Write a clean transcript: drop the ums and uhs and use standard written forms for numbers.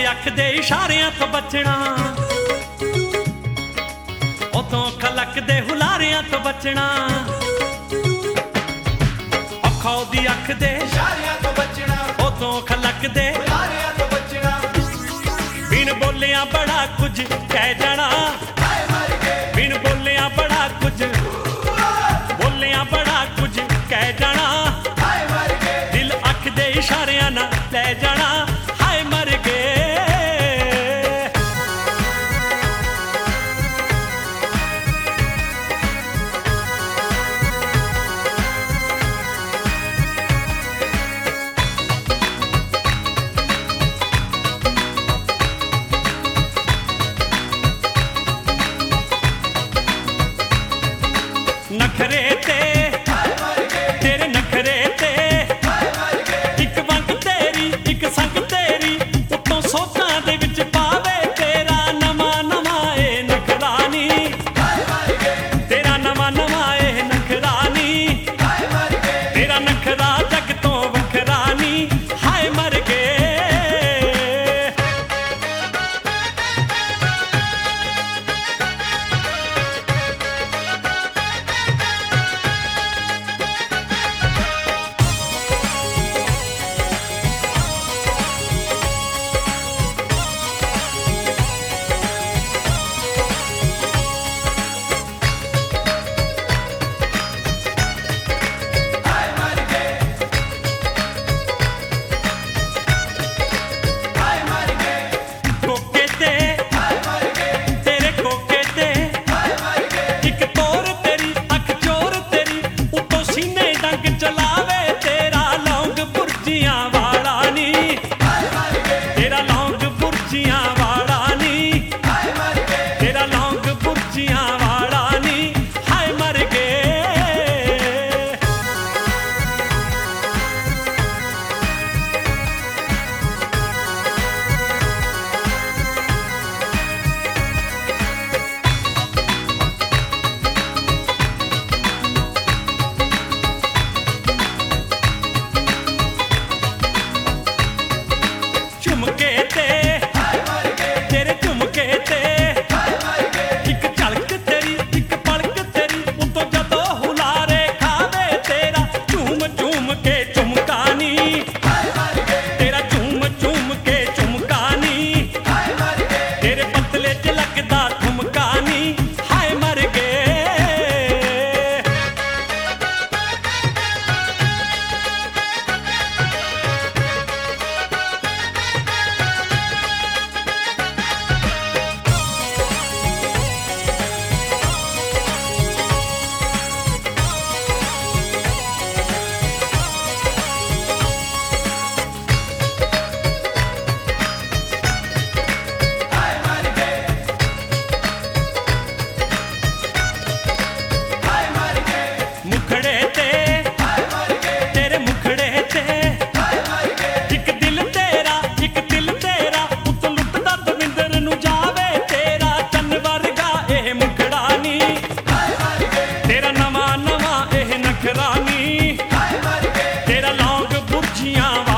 ਅੱਖ ਦੇ ਇਸ਼ਾਰਿਆਂ ਤੋਂ ਬਚਣਾ, ਉਤੋਂ ਖਲਕ ਦੇ ਹੁਲਾਰਿਆਂ ਤੋਂ ਬਚਣਾ, ਅੱਖਾਂ ਦੀ ਅੱਖ ਦੇ ਇਸ਼ਾਰਿਆਂ ਤੋਂ ਬਚਣਾ, ਉਤੋਂ ਖਲਕ ਦੇ ਹੁਲਾਰਿਆਂ ਤੋਂ ਬਚਣਾ, ਬਿਨ ਬੋਲਿਆਂ ਬੜਾ ਕੁਝ ਕਹਿ ਜਾਣਾ, ਹਾਏ ਮਰ ਗਏ ਬਿਨ ਬੋਲਿਆਂ ਬੜਾ ਕੁਝ, ਬੋਲਿਆਂ ਬੜਾ ਕੁਝ ਕਹਿ ਜਾਣਾ, ਹਾਏ ਮਰ ਗਏ ਦਿਲ ਅੱਖ ਦੇ ਇਸ਼ਾਰਿਆਂ ਨਾਲ ਲੈ ਜਾਣਾ, ਹਾਏ ਮਰ ਗਏ। ਨਖਰੇ ਤੇ ਹਾਏ ਮਰ ਗਏ ਤੇਰੇ ਨਖਰੇ ਤੇ, ਹਾਏ ਮਰ ਗਏ ਇੱਕ ਵੰਗ ਤੇਰੀ ਇੱਕ ਸੰਗ ਤੇਰੀ, ਉੱਤੋਂ ਸੋਚਾਂ ਦੇ ਵਿੱਚ ਪਾਵੇ ਤੇਰਾ ਨਵਾਂ ਨਵਾਂ ਇਹ ਨਖਰਾਨੀ, ਹਾਏ ਮਰ ਗਏ ਤੇਰਾ ਨਵਾਂ ਨਵਾਂ ਇਹ ਨਖਰਾਨੀ, ਹਾਏ ਮਰ ਗਏ ਤੇਰਾ ਨਖਰਾ ਜਗ ਤੋਂ ਵੱਖਰਾ ਨੀ, ਹਾਏ ਮਰ ਗਏ। ਹਾਏ ਮਰ ਗਏ ਹਾਏ ਮਰ ਗਏ ਕੋਕੇ ਤੇ ਹਾਏ ਮਰ ਗਏ ਤੇਰੇ ਕੋਕੇ ਤੇ, ਹਾਏ ਮਰ ਗਏ ਇੱਕ ਤੋਰ ਤੇਰੀ ਅੱਖ ਚੋਰ ਤੇਰੀ, ਉੱਤੋਂ ਸੀਨੇ ਡੰਗ ਚਲਾਵੇ ਤੇਰਾ ਲੌਂਗ ਬੁਰਜੀਆਂ ਵਾਲਾ ਨੀ, ਹਾਏ ਮਰ ਗਏ ਤੇਰਾ ਲੌਂਗ ਬੁਰਜੀਆਂ ਵਾਲਾ ਨੀ, ਹਾਏ ਮਰ ਗਏ ਤੇਰਾ ਲੌਂਗ ਬੁਰਜੀਆਂ ਵਾਲਾ ਨੀ, ਹਾਏ ਮਰ ਗਏ। ਝੁਮਕੇ ਤੇ ਹਾਏ ਮਰ ਗਏ ਤੇਰੇ ਝੁਮਕੇ ਤੇ, ਹਾਏ ਮਰ ਗਏ ਇੱਕ ਝਲਕ ਤੇਰੀ ਇੱਕ ਪਲਕ ਤੇਰੀ, ਉੱਤੋਂ ਜਦੋਂ ਹੁਲਾਰੇ ਖਾਵੇ ਤੇਰਾ ਝੂਮ ਝੂਮ ਕੇ ਝੁਮਕਾਨੀ, ਹਾਏ ਮਰ ਗਏ ਤੇਰਾ ਝੂਮ ਝੂਮ ਕੇ ਝੁਮਕਾਨੀ, ਹਾਏ ਮਰ ਗਏ ਤੇਰੇ ਪਤਲੇ ਚ ਲੱਗਦਾ ਠੁਮਕਾਨੀ, ਹਾਏ ਮਰ ਗਏ। ਹਾਏ ਮਰ ਗਏ ਹਾਏ ਮਰ ਗਏ ਮੁਖੜੇ ਤੇ ਹਾਏ ਮਰ ਗਏ ਤੇਰੇ ਮੁਖੜੇ ਤੇ, ਹਾਏ ਮਰ ਗਏ ਇੱਕ ਦਿਲ ਤੇਰਾ ਉੱਤੋਂ ਲੁੱਟਦਾ ਦਵਿੰਦਰ ਨੂੰ ਜਾਵੇ ਤੇਰਾ ਚੰਨ ਵਰਗਾ ਇਹ ਮੁਖੜਾ ਨੀ, ਹਾਏ ਮਰ ਗਏ ਤੇਰਾ ਨਵਾਂ ਨਵਾਂ ਇਹ ਨਖਰਾ ਨੀ, ਹਾਏ ਮਰ ਗਏ ਤੇਰਾ ਲੌਂਗ ਬੁਰਜੀਆਂ